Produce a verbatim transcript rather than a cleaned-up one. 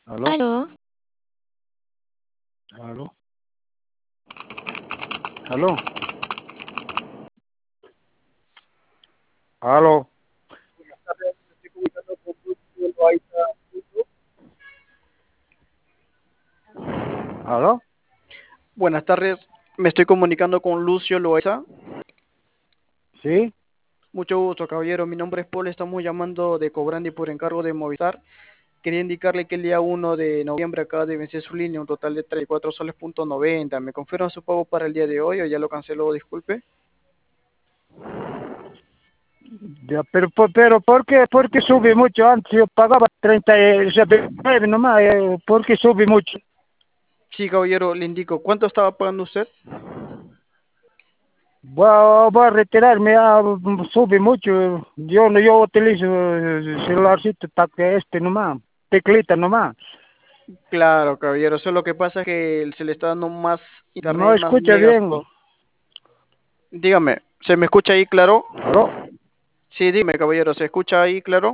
¿Aló? Aló, ¿Aló? ¿Aló? ¿Aló? ¿Aló? Buenas tardes, me estoy comunicando con Lucio Loaiza. ¿Sí? Mucho gusto, caballero. Mi nombre es Paul, estamos llamando de Cobrandi por encargo de Movistar. Quería indicarle que el día uno de noviembre acaba de vencer su línea, un total de treinta y cuatro soles punto noventa. ¿Me confirma su pago para el día de hoy o ya lo canceló? Disculpe. Ya, pero, por- pero ¿por qué, por qué sube mucho? Antes yo pagaba treinta y nueve nomás, eh, ¿por qué sube mucho? Sí, caballero, le indico. ¿Cuánto estaba pagando usted? Voy a, voy a retirarme, ya, mm, sube mucho. Yo no yo utilizo eh, celularcito, taque este nomás, teclita nomás. Claro, caballero. Eso lo que pasa es que se le está dando más No internet, más escucha megas. bien. todo. Dígame, ¿se me escucha ahí claro? ¿Aló? Sí, dime, caballero, ¿se escucha ahí claro?